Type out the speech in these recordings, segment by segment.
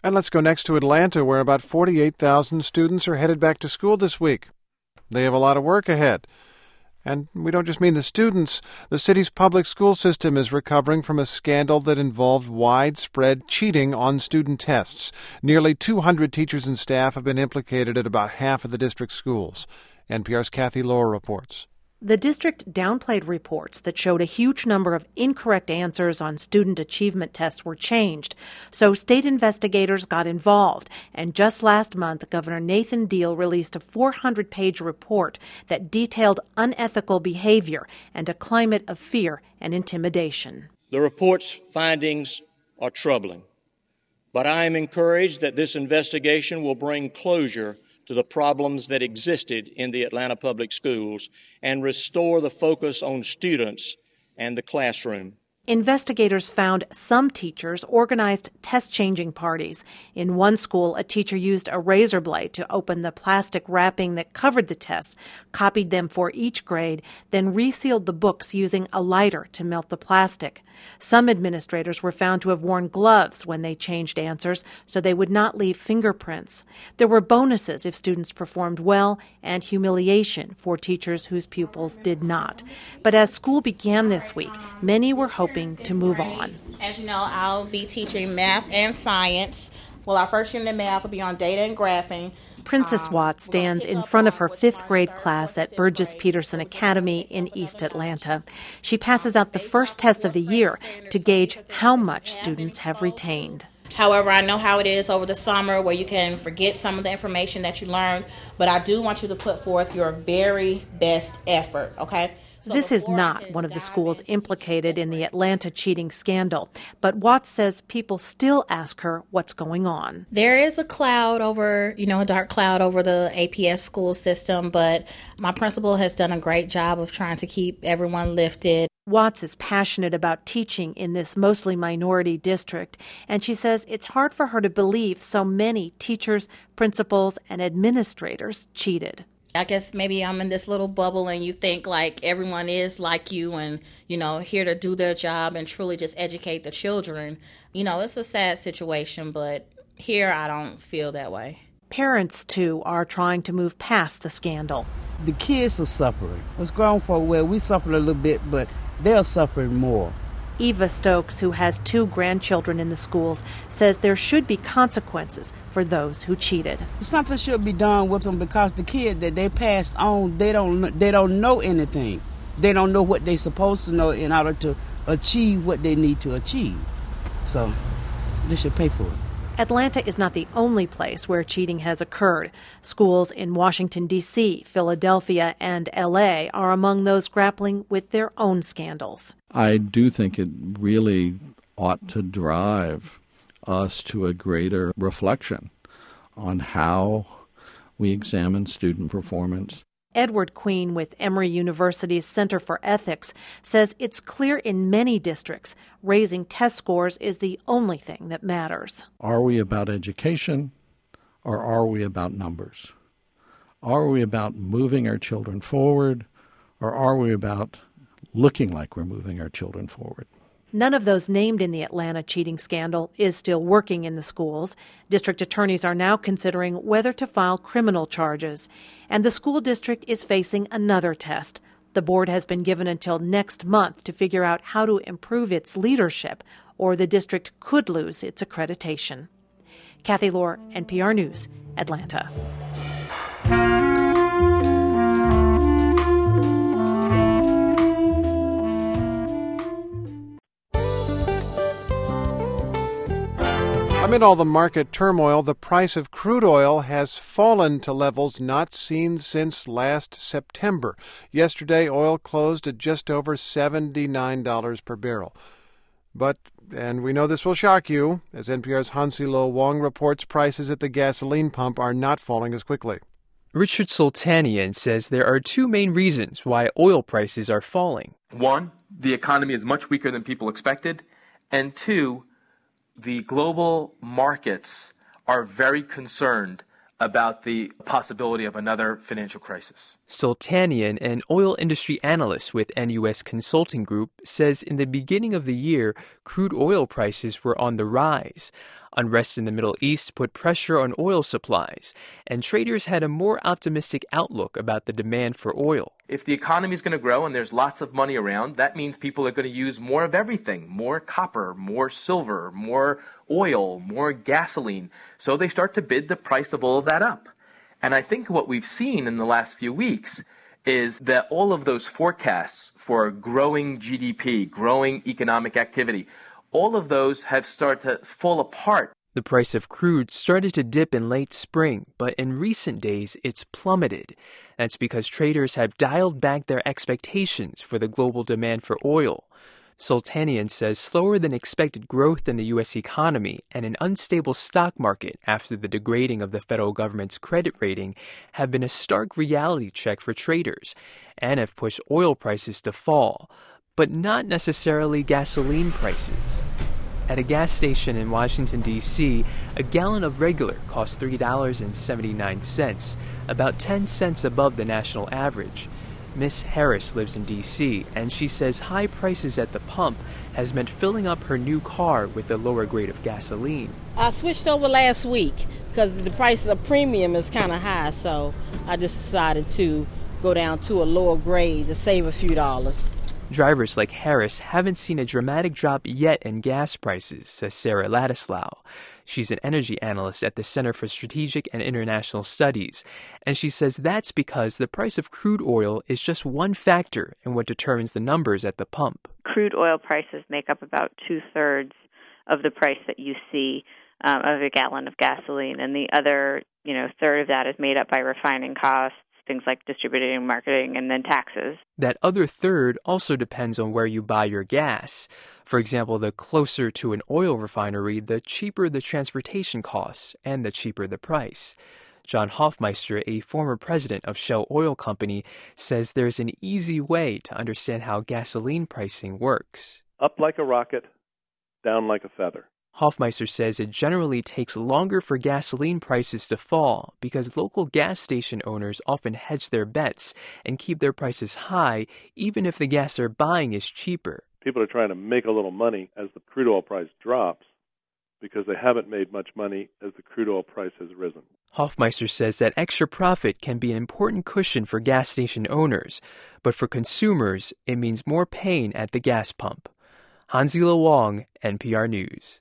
And let's go next to Atlanta, where about 48,000 students are headed back to school this week. They have a lot of work ahead. And we don't just mean the students. The city's public school system is recovering from a scandal that involved widespread cheating on student tests. Nearly 200 teachers and staff have been implicated at about half of the district's schools. NPR's Kathy Lohr reports. The district downplayed reports that showed a huge number of incorrect answers on student achievement tests were changed. So state investigators got involved. And just last month, Governor Nathan Deal released a 400-page report that detailed unethical behavior and a climate of fear and intimidation. The report's findings are troubling, but I am encouraged that this investigation will bring closure to the problems that existed in the Atlanta Public Schools and restore the focus on students and the classroom. Investigators found some teachers organized test-changing parties. In one school, a teacher used a razor blade to open the plastic wrapping that covered the tests, copied them for each grade, then resealed the books using a lighter to melt the plastic. Some administrators were found to have worn gloves when they changed answers so they would not leave fingerprints. There were bonuses if students performed well and humiliation for teachers whose pupils did not. But as school began this week, many were hoping to move on. As you know, I'll be teaching math and science. Well, our first unit of math will be on data and graphing. Princess Watts stands in front of her fifth grade class at Burgess Peterson Academy in East Atlanta. She passes out the first test of the year to gauge how much students have retained. However, I know how it is over the summer where you can forget some of the information that you learned, but I do want you to put forth your very best effort, okay? This is not one of the schools implicated in the Atlanta cheating scandal, but Watts says people still ask her what's going on. There is a cloud over, a dark cloud over the APS school system, but my principal has done a great job of trying to keep everyone lifted. Watts is passionate about teaching in this mostly minority district, and she says it's hard for her to believe so many teachers, principals, and administrators cheated. I guess maybe I'm in this little bubble and you think like everyone is like you and, here to do their job and truly just educate the children. It's a sad situation, but here I don't feel that way. Parents, too, are trying to move past the scandal. The kids are suffering. Us grown folk, we suffer a little bit, but they're suffering more. Eva Stokes, who has 2 grandchildren in the schools, says there should be consequences for those who cheated. Something should be done with them because the kid that they passed on, they don't know anything. They don't know what they're supposed to know in order to achieve what they need to achieve. So they should pay for it. Atlanta is not the only place where cheating has occurred. Schools in Washington, D.C., Philadelphia, and L.A. are among those grappling with their own scandals. I do think it really ought to drive us to a greater reflection on how we examine student performance. Edward Queen with Emory University's Center for Ethics says it's clear in many districts raising test scores is the only thing that matters. Are we about education or are we about numbers? Are we about moving our children forward or are we about looking like we're moving our children forward? None of those named in the Atlanta cheating scandal is still working in the schools. District attorneys are now considering whether to file criminal charges. And the school district is facing another test. The board has been given until next month to figure out how to improve its leadership, or the district could lose its accreditation. Kathy Lohr, NPR News, Atlanta. Amid all the market turmoil, the price of crude oil has fallen to levels not seen since last September. Yesterday, oil closed at just over $79 per barrel. But, and we know this will shock you, as NPR's Hansi Lo Wong reports, prices at the gasoline pump are not falling as quickly. Richard Sultanian says there are 2 main reasons why oil prices are falling. 1, the economy is much weaker than people expected, and 2, the global markets are very concerned about the possibility of another financial crisis. Sultanian, an oil industry analyst with NUS Consulting Group, says in the beginning of the year, crude oil prices were on the rise. Unrest in the Middle East put pressure on oil supplies, and traders had a more optimistic outlook about the demand for oil. If the economy is going to grow and there's lots of money around, that means people are going to use more of everything, more copper, more silver, more oil, more gasoline. So they start to bid the price of all of that up. And I think what we've seen in the last few weeks is that all of those forecasts for growing GDP, growing economic activity, all of those have started to fall apart. The price of crude started to dip in late spring, but in recent days it's plummeted. That's because traders have dialed back their expectations for the global demand for oil. Sultanian says slower than expected growth in the U.S. economy and an unstable stock market after the degrading of the federal government's credit rating have been a stark reality check for traders and have pushed oil prices to fall, but not necessarily gasoline prices. At a gas station in Washington, D.C., a gallon of regular costs $3.79, about 10 cents above the national average. Miss Harris lives in D.C., and she says high prices at the pump has meant filling up her new car with a lower grade of gasoline. I switched over last week because the price of premium is kind of high, so I just decided to go down to a lower grade to save a few dollars. Drivers like Harris haven't seen a dramatic drop yet in gas prices, says Sarah Ladislaw. She's an energy analyst at the Center for Strategic and International Studies, and she says that's because the price of crude oil is just one factor in what determines the numbers at the pump. Crude oil prices make up about 2/3 of the price that you see of a gallon of gasoline, and the other, third of that is made up by refining costs, things like distributing, marketing, and then taxes. That other third also depends on where you buy your gas. For example, the closer to an oil refinery, the cheaper the transportation costs and the cheaper the price. John Hofmeister, a former president of Shell Oil Company, says there's an easy way to understand how gasoline pricing works. Up like a rocket, down like a feather. Hofmeister says it generally takes longer for gasoline prices to fall because local gas station owners often hedge their bets and keep their prices high even if the gas they're buying is cheaper. People are trying to make a little money as the crude oil price drops because they haven't made much money as the crude oil price has risen. Hofmeister says that extra profit can be an important cushion for gas station owners, but for consumers, it means more pain at the gas pump. Hanzila Wong, NPR News.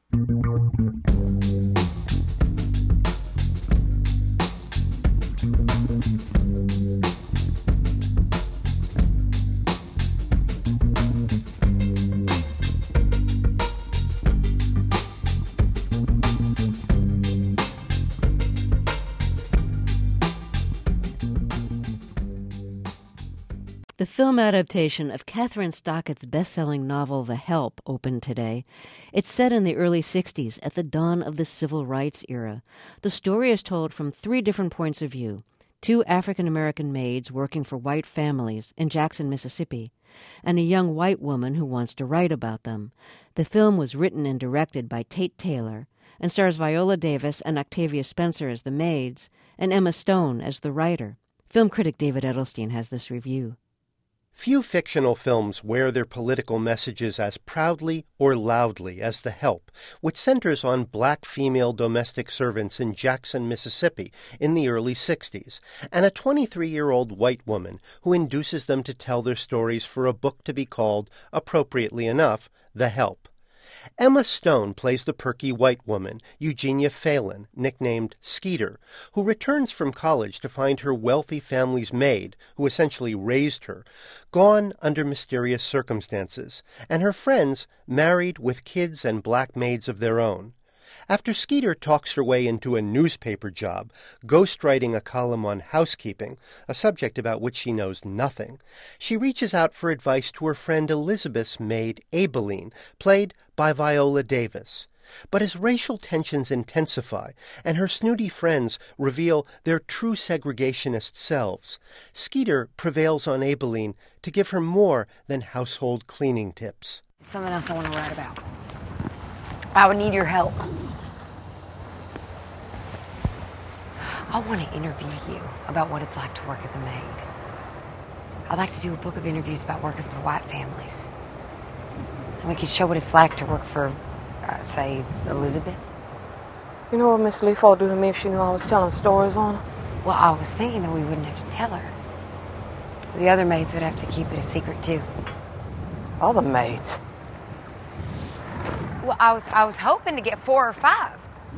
The film adaptation of Catherine Stockett's best-selling novel The Help opened today. It's set in the early 60s at the dawn of the civil rights era. The story is told from 3 different points of view. 2 African-American maids working for white families in Jackson, Mississippi, and a young white woman who wants to write about them. The film was written and directed by Tate Taylor and stars Viola Davis and Octavia Spencer as the maids and Emma Stone as the writer. Film critic David Edelstein has this review. Few fictional films wear their political messages as proudly or loudly as The Help, which centers on black female domestic servants in Jackson, Mississippi in the early 60s, and a 23-year-old white woman who induces them to tell their stories for a book to be called, appropriately enough, The Help. Emma Stone plays the perky white woman, Eugenia Phelan, nicknamed Skeeter, who returns from college to find her wealthy family's maid, who essentially raised her, gone under mysterious circumstances, and her friends married with kids and black maids of their own. After Skeeter talks her way into a newspaper job, ghostwriting a column on housekeeping, a subject about which she knows nothing, she reaches out for advice to her friend Elizabeth's maid Aibileen, played by Viola Davis. But as racial tensions intensify and her snooty friends reveal their true segregationist selves, Skeeter prevails on Aibileen to give her more than household cleaning tips. Something else I want to write about. I would need your help. I want to interview you about what it's like to work as a maid. I'd like to do a book of interviews about working for white families. And we could show what it's like to work for, say, Elizabeth. You know what Miss Leafold would do to me if she knew I was telling stories on her? Well, I was thinking that we wouldn't have to tell her. The other maids would have to keep it a secret, too. Other maids? Well, I was hoping to get 4 or 5.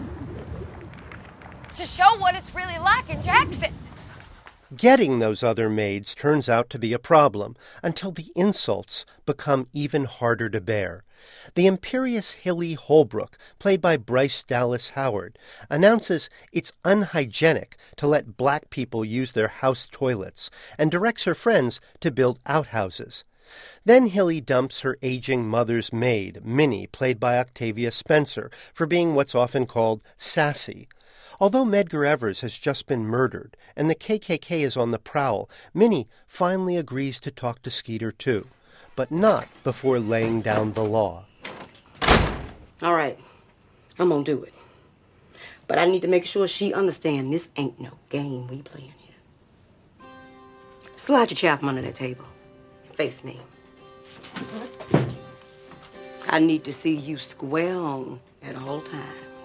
To show what it's really like in Jackson. Getting those other maids turns out to be a problem until the insults become even harder to bear. The imperious Hilly Holbrook, played by Bryce Dallas Howard, announces it's unhygienic to let black people use their house toilets and directs her friends to build outhouses. Then Hilly dumps her aging mother's maid, Minnie, played by Octavia Spencer, for being what's often called sassy. Although Medgar Evers has just been murdered and the KKK is on the prowl, Minnie finally agrees to talk to Skeeter too, but not before laying down the law. All right, I'm gonna do it. But I need to make sure she understands this ain't no game we playing here. Slide your chair from under that table and face me. I need to see you square on at all times.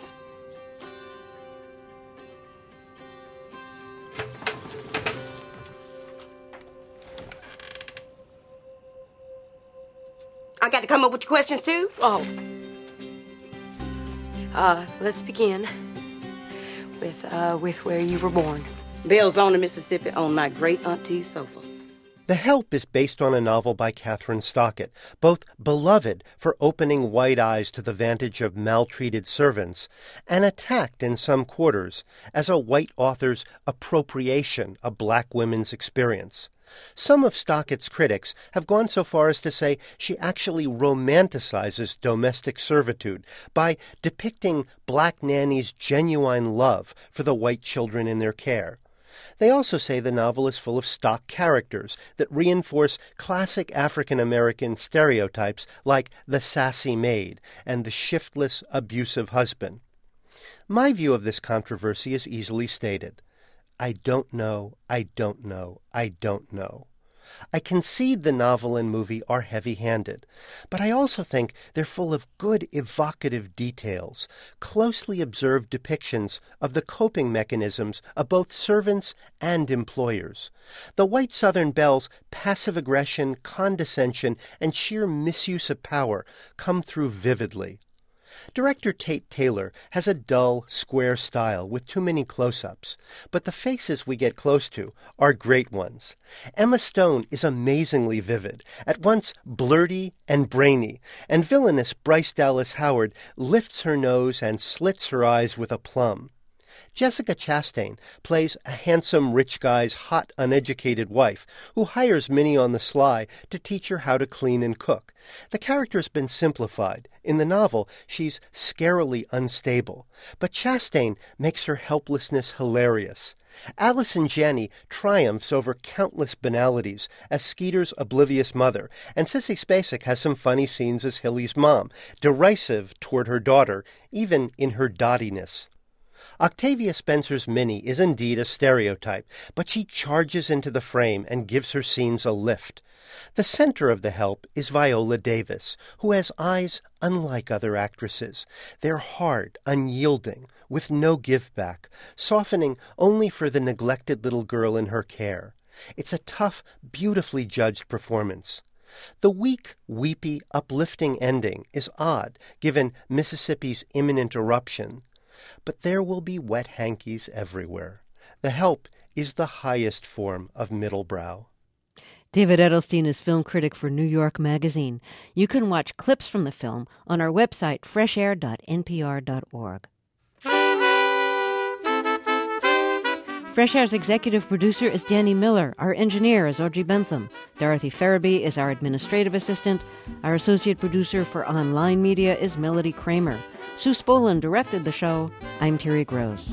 I got to come up with your questions, too? Oh. Let's begin with where you were born. Belzona, Mississippi, on my great-auntie's sofa. The Help is based on a novel by Catherine Stockett, both beloved for opening white eyes to the vantage of maltreated servants and attacked in some quarters as a white author's appropriation of black women's experience. Some of Stockett's critics have gone so far as to say she actually romanticizes domestic servitude by depicting black nannies' genuine love for the white children in their care. They also say the novel is full of stock characters that reinforce classic African-American stereotypes like the sassy maid and the shiftless, abusive husband. My view of this controversy is easily stated. I don't know, I don't know, I don't know. I concede the novel and movie are heavy-handed, but I also think they're full of good evocative details, closely observed depictions of the coping mechanisms of both servants and employers. The white Southern belles' passive aggression, condescension, and sheer misuse of power come through vividly. Director Tate Taylor has a dull, square style with too many close-ups, but the faces we get close to are great ones. Emma Stone is amazingly vivid, at once blurty and brainy, and villainous Bryce Dallas Howard lifts her nose and slits her eyes with aplomb. Jessica Chastain plays a handsome rich guy's hot, uneducated wife who hires Minnie on the sly to teach her how to clean and cook. The character has been simplified. In the novel, she's scarily unstable, but Chastain makes her helplessness hilarious. Allison Janney triumphs over countless banalities as Skeeter's oblivious mother, and Sissy Spacek has some funny scenes as Hilly's mom, derisive toward her daughter, even in her dottiness. Octavia Spencer's Minnie is indeed a stereotype, but she charges into the frame and gives her scenes a lift. The center of The Help is Viola Davis, who has eyes unlike other actresses. They're hard, unyielding, with no give-back, softening only for the neglected little girl in her care. It's a tough, beautifully judged performance. The weak, weepy, uplifting ending is odd, given Mississippi's imminent eruption. But there will be wet hankies everywhere. The Help is the highest form of middlebrow. David Edelstein is film critic for New York Magazine. You can watch clips from the film on our website, freshair.npr.org. Fresh Air's executive producer is Danny Miller. Our engineer is Audrey Bentham. Dorothy Farabee is our administrative assistant. Our associate producer for online media is Melody Kramer. Sue Spolin directed the show. I'm Terry Gross.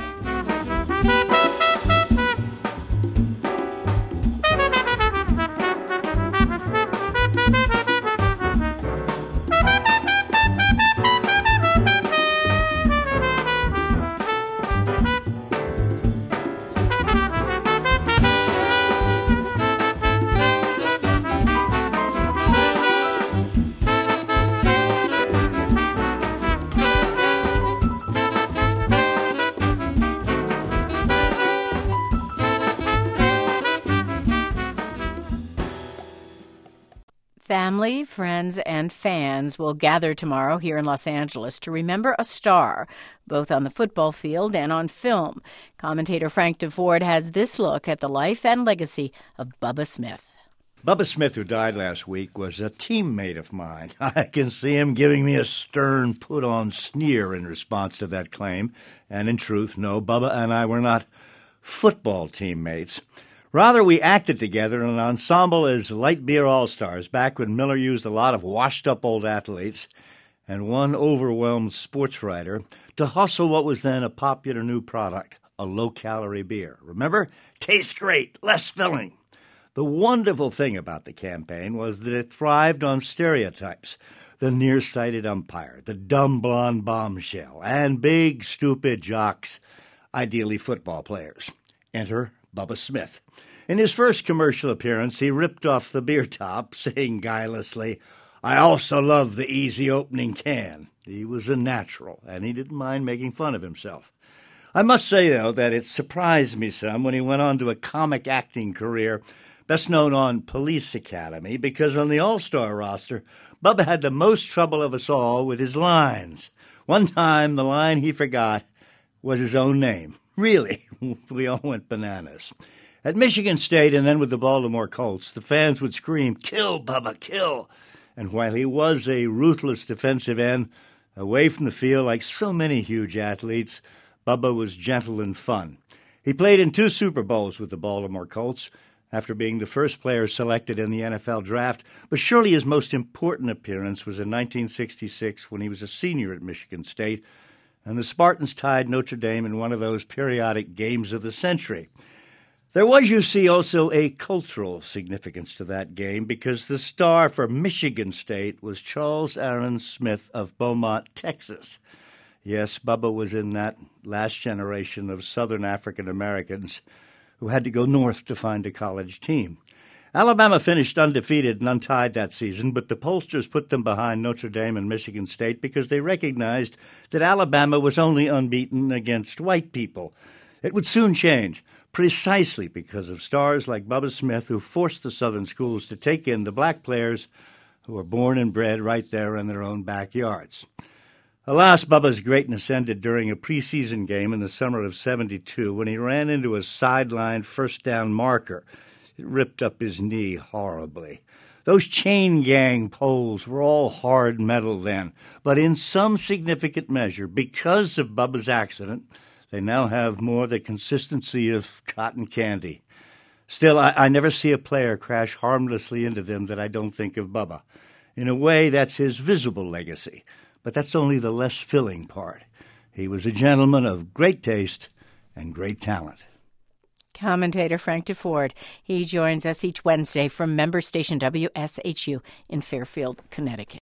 family, friends, and fans will gather tomorrow here in Los Angeles to remember a star, both on the football field and on film. Commentator Frank DeFord has this look at the life and legacy of Bubba Smith. Bubba Smith, who died last week, was a teammate of mine. I can see him giving me a stern, put-on sneer in response to that claim. And in truth, no, Bubba and I were not football teammates. Rather, we acted together in an ensemble as light beer all-stars back when Miller used a lot of washed-up old athletes and one overwhelmed sports writer to hustle what was then a popular new product, a low-calorie beer. Remember? Tastes great, less filling. The wonderful thing about the campaign was that it thrived on stereotypes. The nearsighted umpire, the dumb blonde bombshell, and big, stupid jocks, ideally football players. Enter Bubba Smith. In his first commercial appearance, he ripped off the beer top, saying guilelessly, "I also love the easy opening can." He was a natural, and he didn't mind making fun of himself. I must say, though, that it surprised me some when he went on to a comic acting career, best known on Police Academy, because on the All-Star roster, Bubba had the most trouble of us all with his lines. One time, the line he forgot was his own name. Really, we all went bananas. At Michigan State and then with the Baltimore Colts, the fans would scream, "Kill, Bubba, kill!" And while he was a ruthless defensive end, away from the field like so many huge athletes, Bubba was gentle and fun. He played in 2 Super Bowls with the Baltimore Colts after being the first player selected in the NFL draft, but surely his most important appearance was in 1966 when he was a senior at Michigan State, and the Spartans tied Notre Dame in one of those periodic games of the century. There was, you see, also a cultural significance to that game because the star for Michigan State was Charles Aaron Smith of Beaumont, Texas. Yes, Bubba was in that last generation of Southern African Americans who had to go north to find a college team. Alabama finished undefeated and untied that season, but the pollsters put them behind Notre Dame and Michigan State because they recognized that Alabama was only unbeaten against white people. It would soon change, precisely because of stars like Bubba Smith who forced the Southern schools to take in the black players who were born and bred right there in their own backyards. Alas, Bubba's greatness ended during a preseason game in the summer of '72 when he ran into a sideline first-down marker. It ripped up his knee horribly. Those chain gang poles were all hard metal then, but in some significant measure, because of Bubba's accident, they now have more the consistency of cotton candy. Still, I never see a player crash harmlessly into them that I don't think of Bubba. In a way, that's his visible legacy, but that's only the less filling part. He was a gentleman of great taste and great talent. Commentator Frank DeFord. He joins us each Wednesday from member station WSHU in Fairfield, Connecticut.